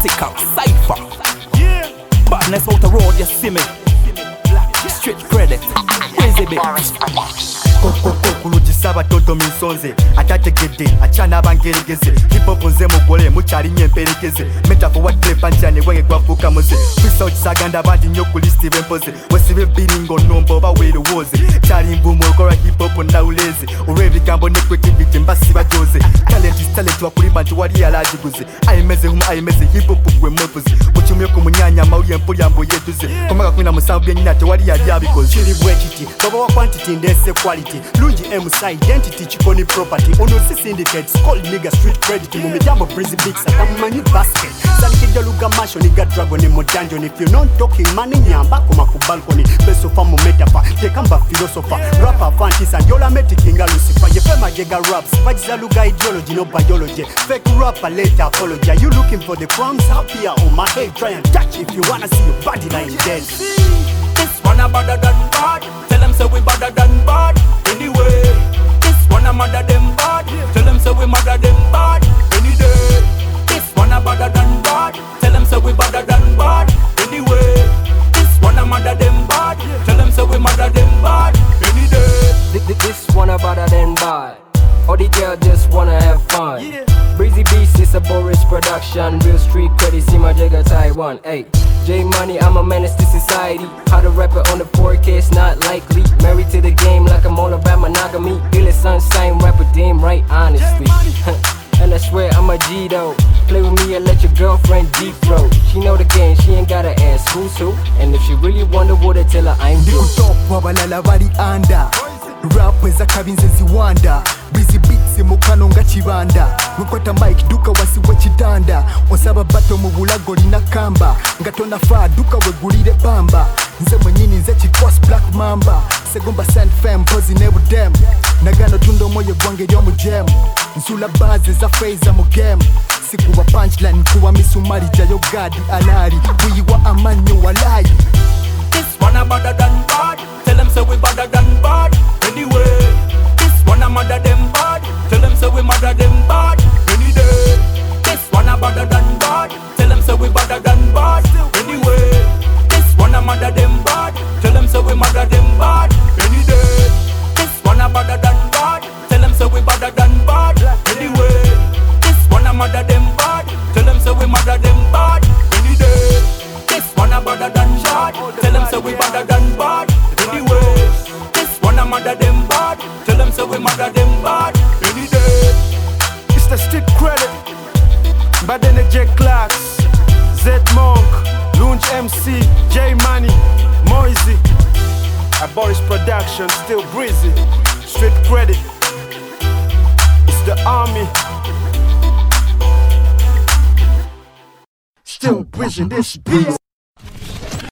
Stick up, cypher. Badness out the road, you see me. Street credit, crazy bit. Kulujisaba toto minsonze atategedde achana abangeregeze hip-hop nze mugole mukyali nnyo emperekeze metaphor wadde panjane wenge gwafuuka muze freestyle kisaganda bangi nnyo ku listi b'empoze wesibe biringo nomba oba weerowooze kyali nvumu okola hip-hop nawuleze olw'ebigambo ne creativity mbasiba joze talent is talent wakulimba nti wali yalagiguze ayemeze humu ayemeze hip-hop gwe mwefuze mukyumye ku munyanya amawulire empulya mbu yetuze komaka 17 byennyina tewali yali abikoze kiri bwe kiti baba wa quantity ndese quality lungi MC identity chikoni property ono si syndicates call nigga street credit mu mitambo breezy big satamanyi basket salikidde luga masho nigga dragon in modanjon if you not talking money nyamba koma ku balcony beso fa mu metaphor tekamba philosopher rapper fantisa njola metikinga lucifer ye fema jega raps vajiza luga ideology no biology fake rapper later apology you looking for the crumbs up here on my head try and touch if you wanna see your body lying dead. This one a better than bad. Tell them say we better than bad. Anyway, this one a madder than bad. Tell them say we madder than bad. Any day. This one a better than bad. Tell them say we better than bad. Anyway, this one a madder than bad. Tell them say we madder than bad. Any day. This one a better than bad. All the girls just wanna have fun. Yeah. Breezy Beats is a Boris production. Real street credit, see my jigger Taiwan. Hey, J Money, I'm a menace to society. How to rap it on the 4K, it's not likely. Married to the game like I'm all about monogamy. Feel it sunshine, rapper damn right, honestly. And I swear I'm a G though. Play with me and let your girlfriend deep throat. She know the game, she ain't gotta ask who's who. And if she really wonder what I tell her I'm you. Ndikutopwa balala bali anda rap eza kabinze ziwanda Breezy Beats mukano nga kibanda mukwata mic duka wasiwe kitanda osaba bato mu bulago lina kamba nga tona fa duka wegulire bamba nze mwenyini nze kikwas black mamba segomba sand fam pozi nebu dem nagano tundo moyo gwange lyomu jam nsula baze za phase mu game sikuwa punchline kuwa misumari jayo gadi alari kuyiwa amanyo walai. This one a better than bad. Tell them say we better than bad. Anyway, this one a madder than bad. Tell them say we madder than bad. Any day. This one a better than bad. Tell them say we better than bad. Anyway, this one a madder than bad. Tell them say we madder than bad. Any day. This one a better than bad. Tell them say we better than bad. Anyway, this one a madder than bad. Tell them say we madder than bad. Any day. This one a better than bad. Tell them say we better than bad. Anyway, this one a madder than bad. Tell them say we madder than bad. Any day. It's the street credit. Bad Energy Clarks, Z Monk, Lunge MC, J Money, Moisey. A Boris production, still breezy. Street credit. It's the army. Still breezing this beat.